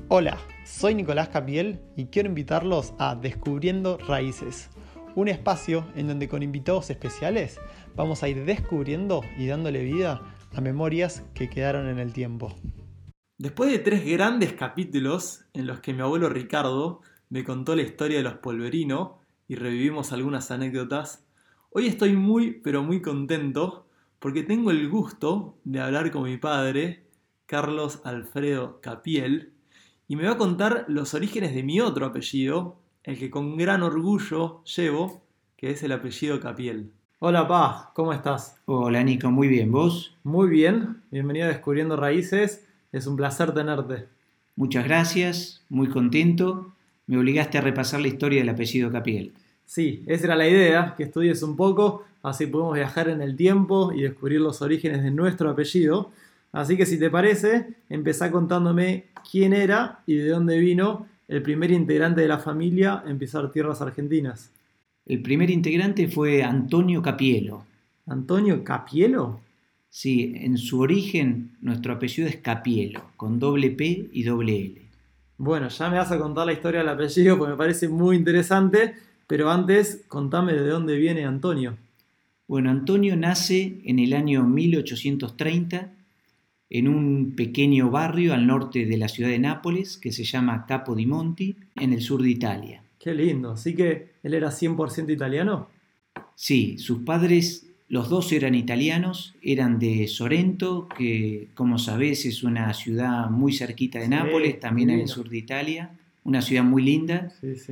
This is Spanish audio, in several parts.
Hola, soy Nicolás Capiel y quiero invitarlos a Descubriendo Raíces, un espacio en donde con invitados especiales vamos a ir descubriendo y dándole vida a memorias que quedaron en el tiempo. Después de 3 grandes capítulos en los que mi abuelo Ricardo me contó la historia de los Polverino y revivimos algunas anécdotas, hoy estoy muy contento porque tengo el gusto de hablar con mi padre, Carlos Alfredo Capiel, y me va a contar los orígenes de mi otro apellido, el que con gran orgullo llevo, que es el apellido Capiel. Hola, Pa, ¿cómo estás? Hola Nico, muy bien, ¿vos? Muy bien, bienvenido a Descubriendo Raíces, es un placer tenerte. Muchas gracias, muy contento. Me obligaste a repasar la historia del apellido Capiel. Sí, esa era la idea, que estudies un poco, así podemos viajar en el tiempo y descubrir los orígenes de nuestro apellido. Así que si te parece, empezá contándome quién era y de dónde vino el primer integrante de la familia en pisar tierras argentinas. El primer integrante fue Antonio Capielo. ¿Antonio Capielo? Sí, en su origen nuestro apellido es Capielo, con doble P y doble L. Bueno, ya me vas a contar la historia del apellido, porque me parece muy interesante, pero antes contame de dónde viene Antonio. Bueno, Antonio nace en el año 1830 en un pequeño barrio al norte de la ciudad de Nápoles que se llama Capodimonti, en el sur de Italia. Qué lindo, ¿así que él era 100% italiano? Sí, sus padres, los dos eran italianos, eran de Sorrento, que como sabés es una ciudad muy cerquita de Nápoles, también en el sur de Italia, una ciudad muy linda. Sí, sí.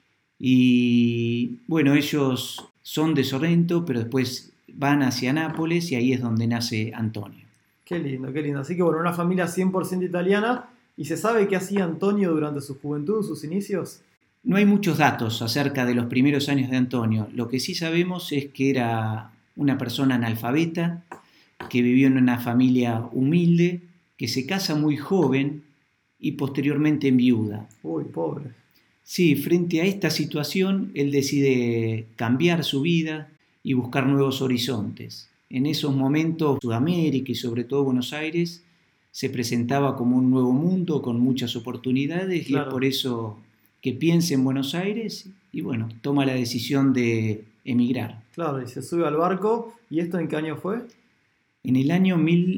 Y bueno, ellos son de Sorrento, pero después van hacia Nápoles y ahí es donde nace Antonio. Qué lindo, qué lindo. Así que bueno, una familia 100% italiana. ¿Y se sabe qué hacía Antonio durante su juventud, sus inicios? No hay muchos datos acerca de los primeros años de Antonio. Lo que sí sabemos es que era una persona analfabeta, que vivió en una familia humilde, que se casa muy joven y posteriormente enviuda. Uy, pobre. Sí, frente a esta situación, él decide cambiar su vida y buscar nuevos horizontes. En esos momentos, Sudamérica y sobre todo Buenos Aires se presentaba como un nuevo mundo con muchas oportunidades. Claro. Y es por eso que piensa en Buenos Aires y bueno, toma la decisión de emigrar. Claro, y se sube al barco. ¿Y esto en qué año fue? En el año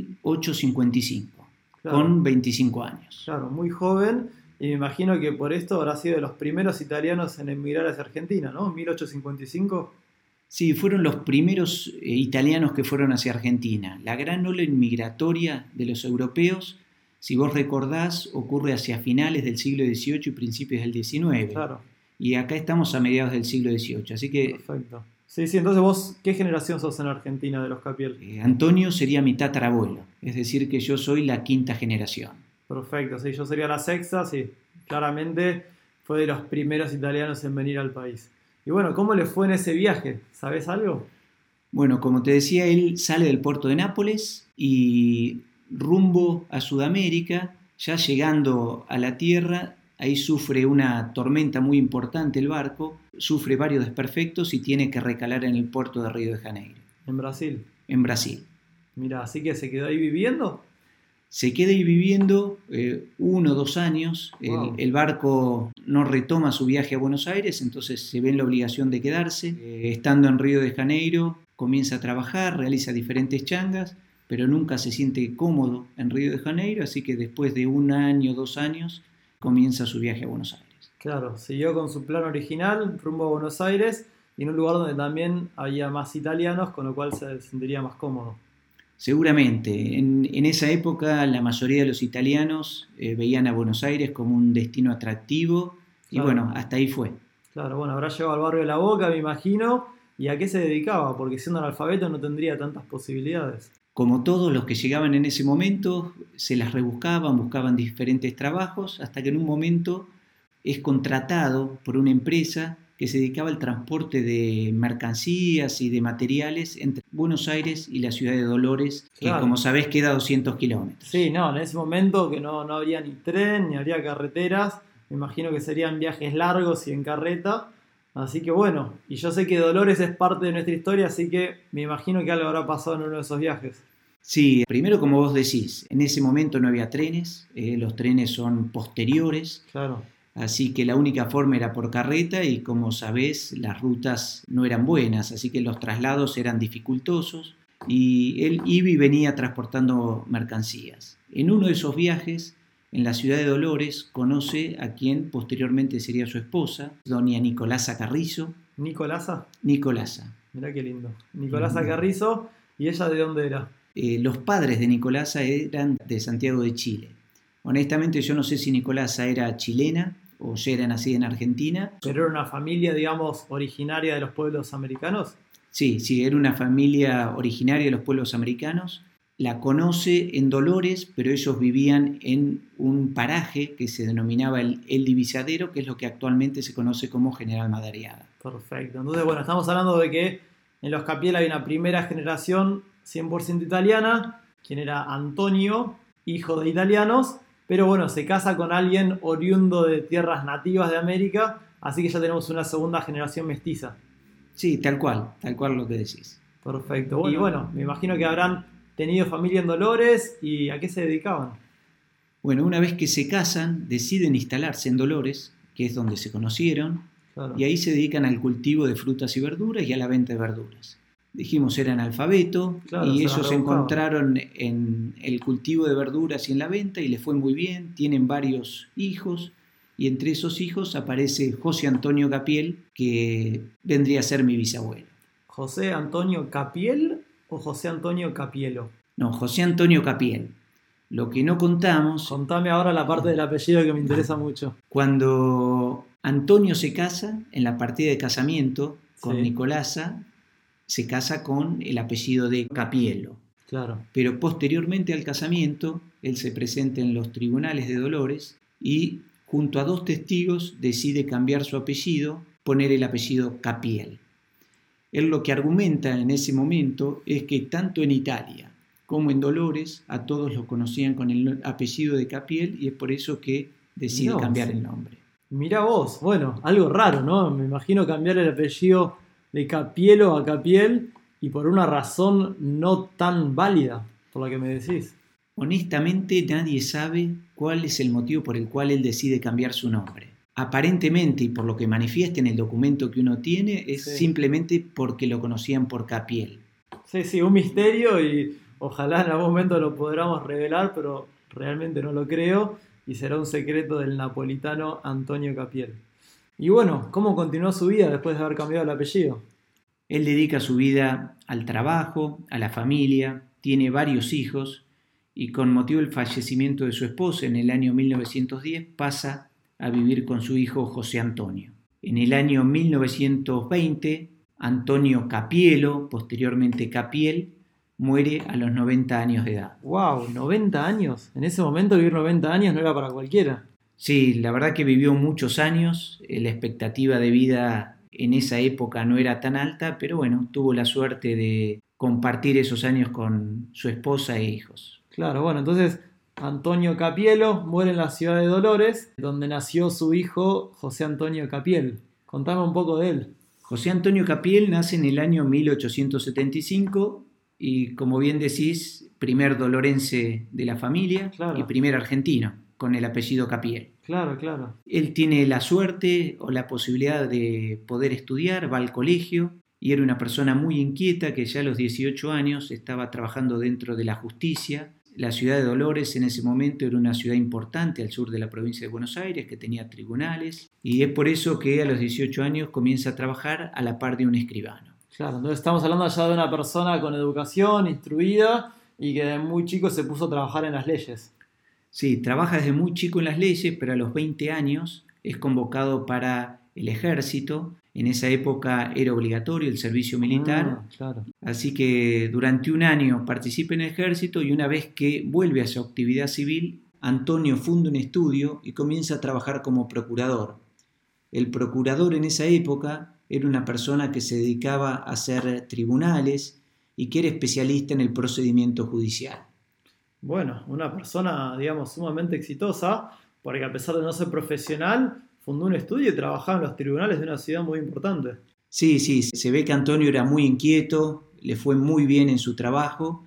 1855, claro, con 25 años. Claro, muy joven, y me imagino que por esto habrá sido de los primeros italianos en emigrar hacia Argentina, ¿no? 1855. Sí, fueron los primeros italianos que fueron hacia Argentina. La gran ola inmigratoria de los europeos, si vos recordás, ocurre hacia finales del siglo XVIII y principios del XIX. Claro. Y acá estamos a mediados del siglo XVIII, así que... Perfecto. Sí, entonces vos, ¿qué generación sos en Argentina de los Capiel? Antonio sería mi tatarabuelo, es decir que yo soy la quinta generación. Perfecto, sí, yo sería la sexta, sí. Claramente fue de los primeros italianos en venir al país. Y bueno, ¿cómo le fue en ese viaje? ¿Sabés algo? Bueno, como te decía, él sale del puerto de Nápoles y rumbo a Sudamérica, ya llegando a la tierra, ahí sufre una tormenta muy importante el barco, sufre varios desperfectos y tiene que recalar en el puerto de Río de Janeiro. ¿En Brasil? En Brasil. Mira, ¿así que se quedó ahí viviendo? Se queda ahí viviendo 1 o 2 años. Wow. El barco no retoma su viaje a Buenos Aires, entonces se ve en la obligación de quedarse. Estando en Río de Janeiro, comienza a trabajar, realiza diferentes changas, pero nunca se siente cómodo en Río de Janeiro, así que después de 1 año, 2 años, comienza su viaje a Buenos Aires. Claro, siguió con su plan original, rumbo a Buenos Aires, y en un lugar donde también había más italianos, con lo cual se sentiría más cómodo. Seguramente, en esa época la mayoría de los italianos veían a Buenos Aires como un destino atractivo, y claro, bueno, hasta ahí fue. Claro, bueno, habrá llegado al barrio de La Boca, me imagino, ¿y a qué se dedicaba? Porque siendo analfabeto no tendría tantas posibilidades. Como todos los que llegaban en ese momento, se las rebuscaban, buscaban diferentes trabajos, hasta que en un momento es contratado por una empresa que se dedicaba al transporte de mercancías y de materiales entre Buenos Aires y la ciudad de Dolores, claro, que como sabés queda a 200 kilómetros. Sí, no, en ese momento que no habría ni tren, ni habría carreteras, me imagino que serían viajes largos y en carreta, así que bueno, y yo sé que Dolores es parte de nuestra historia, así que me imagino que algo habrá pasado en uno de esos viajes. Sí, primero como vos decís, en ese momento no había trenes, los trenes son posteriores, Claro. así que la única forma era por carreta y como sabés las rutas no eran buenas, así que los traslados eran dificultosos y él iba y venía transportando mercancías. En uno de esos viajes, en la ciudad de Dolores, conoce a quien posteriormente sería su esposa, doña Nicolasa Carrizo. ¿Nicolasa? Nicolasa. Mirá qué lindo. Nicolasa Carrizo. ¿Y ella de dónde era? Los padres de Nicolasa eran de Santiago de Chile. Honestamente yo no sé si Nicolasa era chilena o ya era nacida en Argentina. ¿Pero era una familia, digamos, originaria de los pueblos americanos? Sí, era una familia originaria de los pueblos americanos. La conoce en Dolores, pero ellos vivían en un paraje que se denominaba el Divisadero, que es lo que actualmente se conoce como General Madariaga. Perfecto. Entonces, bueno, estamos hablando de que en los Capiel hay una primera generación 100% italiana, quien era Antonio, hijo de italianos, pero bueno, se casa con alguien oriundo de tierras nativas de América, así que ya tenemos una segunda generación mestiza. Sí, tal cual lo que decís. Perfecto. Bueno, y bueno, me imagino que habrán tenido familia en Dolores y ¿a qué se dedicaban? Bueno, una vez que se casan, deciden instalarse en Dolores, que es donde se conocieron, Claro. y ahí se dedican al cultivo de frutas y verduras y a la venta de verduras. Dijimos, eran alfabeto, Claro, y se las ellos se rebuscaban. encontraron en el cultivo de verduras y en la venta y les fue muy bien, tienen varios hijos, y entre esos hijos aparece José Antonio Capiel, que vendría a ser mi bisabuelo. ¿José Antonio Capiel o José Antonio Capielo? No, José Antonio Capiel. Lo que no contamos, Contame ahora la parte del apellido que me interesa mucho. cuando Antonio se casa, en la partida de casamiento con Sí. Nicolasa, se casa con el apellido de Capielo. Claro. Pero posteriormente al casamiento, él se presenta en los tribunales de Dolores y junto a 2 testigos decide cambiar su apellido, poner el apellido Capiel. Él lo que argumenta en ese momento es que tanto en Italia como en Dolores a todos lo conocían con el apellido de Capiel y es por eso que decide Mirá vos. cambiar el nombre. Mirá vos, bueno, algo raro, ¿no? Me imagino cambiar el apellido de Capielo a Capiel y por una razón no tan válida, por lo que me decís. Honestamente nadie sabe cuál es el motivo por el cual él decide cambiar su nombre. Aparentemente, y por lo que manifiesta en el documento que uno tiene, es Sí. simplemente porque lo conocían por Capiel. Sí, un misterio y ojalá en algún momento lo podamos revelar, pero realmente no lo creo y será un secreto del napolitano Antonio Capiel. Y bueno, ¿cómo continuó su vida después de haber cambiado el apellido? Él dedica su vida al trabajo, a la familia, tiene varios hijos y con motivo del fallecimiento de su esposa en el año 1910 pasa a vivir con su hijo José Antonio. En el año 1920, Antonio Capielo, posteriormente Capiel, muere a los 90 años de edad. ¡Wow! ¿90 años? En ese momento vivir 90 años no era para cualquiera. Sí, la verdad que vivió muchos años, la expectativa de vida en esa época no era tan alta, pero bueno, tuvo la suerte de compartir esos años con su esposa e hijos. Claro, bueno, entonces Antonio Capielo muere en la ciudad de Dolores, donde nació su hijo José Antonio Capiel. Contame un poco de él. José Antonio Capiel nace en el año 1875 y, como bien decís, primer dolorense de la familia. Claro. Y primer argentino con el apellido Capiel. Claro. Él tiene la suerte o la posibilidad de poder estudiar, va al colegio y era una persona muy inquieta que ya a los 18 años estaba trabajando dentro de la justicia. La ciudad de Dolores en ese momento era una ciudad importante al sur de la provincia de Buenos Aires que tenía tribunales y es por eso que a los 18 años comienza a trabajar a la par de un escribano. Claro, entonces estamos hablando ya de una persona con educación, instruida y que de muy chico se puso a trabajar en las leyes. Sí, trabaja desde muy chico en las leyes, pero a los 20 años es convocado para el ejército. En esa época era obligatorio el servicio militar, Claro. así que durante un año participa en el ejército y una vez que vuelve a su actividad civil, Antonio funda un estudio y comienza a trabajar como procurador. El procurador en esa época era una persona que se dedicaba a hacer tribunales y que era especialista en el procedimiento judicial. Bueno, una persona, digamos, sumamente exitosa, porque a pesar de no ser profesional, fundó un estudio y trabajaba en los tribunales de una ciudad muy importante. Sí, se ve que Antonio era muy inquieto, le fue muy bien en su trabajo,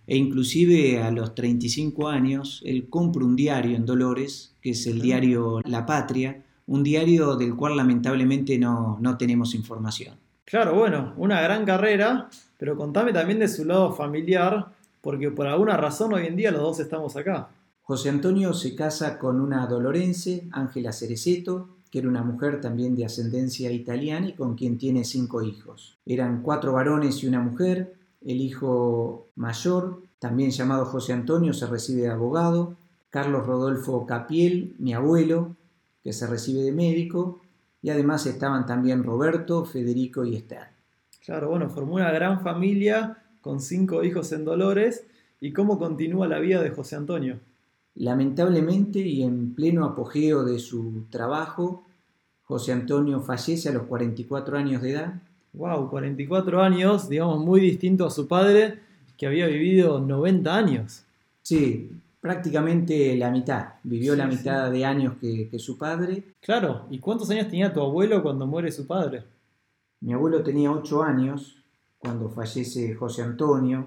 e inclusive a los 35 años él compra un diario en Dolores, que es el diario La Patria, un diario del cual lamentablemente no tenemos información. Claro, bueno, una gran carrera, pero contame también de su lado familiar, porque por alguna razón hoy en día los dos estamos acá. José Antonio se casa con una dolorense, Ángela Cereceto, que era una mujer también de ascendencia italiana y con quien tiene 5 hijos. Eran 4 varones y una mujer. El hijo mayor, también llamado José Antonio, se recibe de abogado. Carlos Rodolfo Capiel, mi abuelo, que se recibe de médico. Y además estaban también Roberto, Federico y Esther. Claro, bueno, formó una gran familia con 5 hijos en Dolores. ¿Y cómo continúa la vida de José Antonio? Lamentablemente y en pleno apogeo de su trabajo, José Antonio fallece a los 44 años de edad. Wow, 44 años, digamos muy distinto a su padre, que había vivido 90 años. Sí, prácticamente la mitad. Vivió la mitad Sí. de años que su padre. Claro, ¿y cuántos años tenía tu abuelo cuando muere su padre? Mi abuelo tenía 8 años cuando fallece José Antonio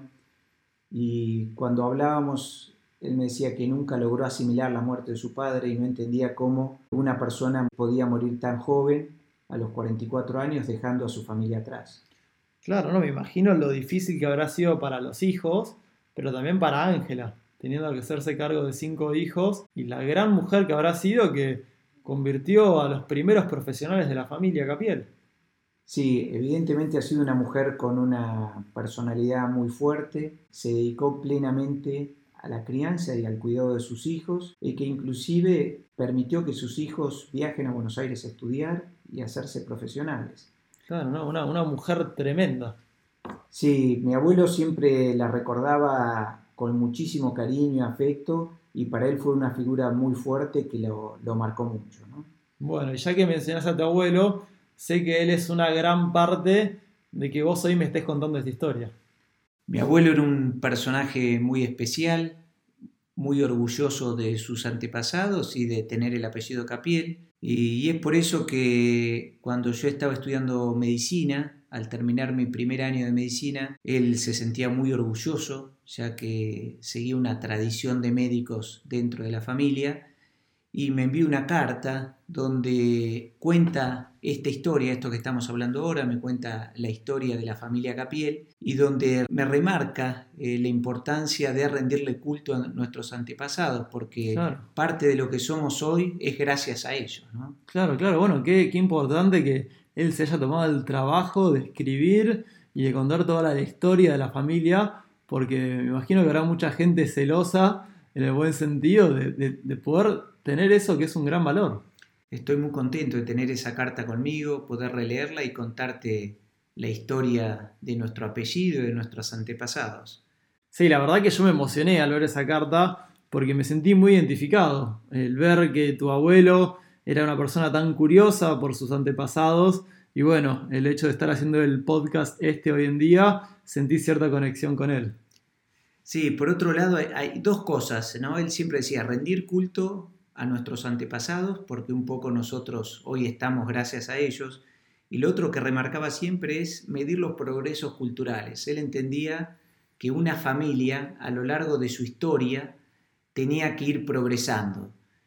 y cuando hablábamos, él me decía que nunca logró asimilar la muerte de su padre y no entendía cómo una persona podía morir tan joven a los 44 años dejando a su familia atrás. Claro, no me imagino lo difícil que habrá sido para los hijos, pero también para Ángela, teniendo que hacerse cargo de 5 hijos y la gran mujer que habrá sido que convirtió a los primeros profesionales de la familia Capiel. Sí, evidentemente ha sido una mujer con una personalidad muy fuerte, se dedicó plenamente a la crianza y al cuidado de sus hijos y que inclusive permitió que sus hijos viajen a Buenos Aires a estudiar y a hacerse profesionales. Claro, ¿no? Una mujer tremenda. Sí, mi abuelo siempre la recordaba con muchísimo cariño y afecto y para él fue una figura muy fuerte que lo marcó mucho, ¿no? Bueno, y ya que mencionás a tu abuelo, sé que él es una gran parte de que vos hoy me estés contando esta historia. Mi abuelo era un personaje muy especial, muy orgulloso de sus antepasados y de tener el apellido Capiel. Y es por eso que cuando yo estaba estudiando medicina, al terminar mi primer año de medicina, él se sentía muy orgulloso, ya que seguía una tradición de médicos dentro de la familia, y me envió una carta donde cuenta esta historia, esto que estamos hablando ahora, me cuenta la historia de la familia Capiel y donde me remarca la importancia de rendirle culto a nuestros antepasados, porque Claro, parte de lo que somos hoy es gracias a ellos, ¿no? claro, claro. Bueno, qué importante que él se haya tomado el trabajo de escribir y de contar toda la historia de la familia, porque me imagino que habrá mucha gente celosa en el buen sentido de poder tener eso que es un gran valor. Estoy muy contento de tener esa carta conmigo, poder releerla y contarte la historia de nuestro apellido y de nuestros antepasados. Sí, la verdad que yo me emocioné al ver esa carta porque me sentí muy identificado. El ver que tu abuelo era una persona tan curiosa por sus antepasados y bueno, el hecho de estar haciendo el podcast hoy en día, sentí cierta conexión con él. Sí, por otro lado hay dos cosas, ¿no? Él siempre decía rendir culto a nuestros antepasados, porque un poco nosotros hoy estamos gracias a ellos, y lo otro que remarcaba siempre es medir los progresos culturales. Él entendía que una familia a lo largo de su historia tenía que ir progresando,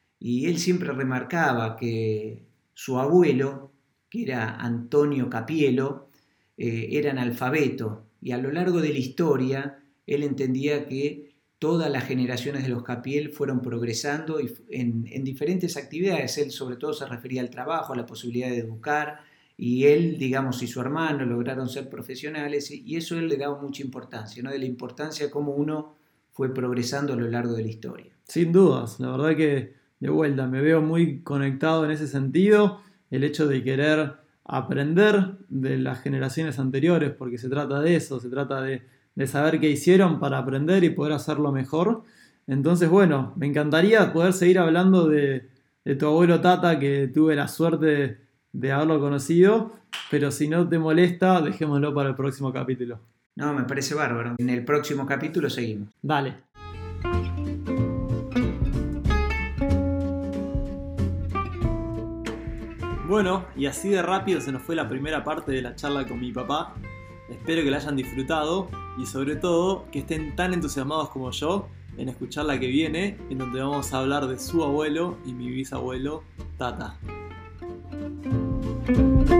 y él siempre remarcaba que su abuelo, que era Antonio Capielo, era analfabeto, y a lo largo de la historia él entendía que todas las generaciones de los Capiel fueron progresando en diferentes actividades. Él sobre todo se refería al trabajo, a la posibilidad de educar, y él, digamos, y su hermano lograron ser profesionales, y eso él le daba mucha importancia, ¿no? De la importancia de cómo uno fue progresando a lo largo de la historia. Sin dudas, la verdad que de vuelta me veo muy conectado en ese sentido, el hecho de querer aprender de las generaciones anteriores, porque se trata de eso, se trata de saber qué hicieron para aprender y poder hacerlo mejor. Entonces, bueno, me encantaría poder seguir hablando de tu abuelo Tata, que tuve la suerte de haberlo conocido, pero si no te molesta, dejémoslo para el próximo capítulo. No, me parece bárbaro. En el próximo capítulo seguimos. Dale. Bueno, y así de rápido se nos fue la primera parte de la charla con mi papá. Espero que la hayan disfrutado y sobre todo que estén tan entusiasmados como yo en escuchar la que viene, en donde vamos a hablar de su abuelo y mi bisabuelo Tata.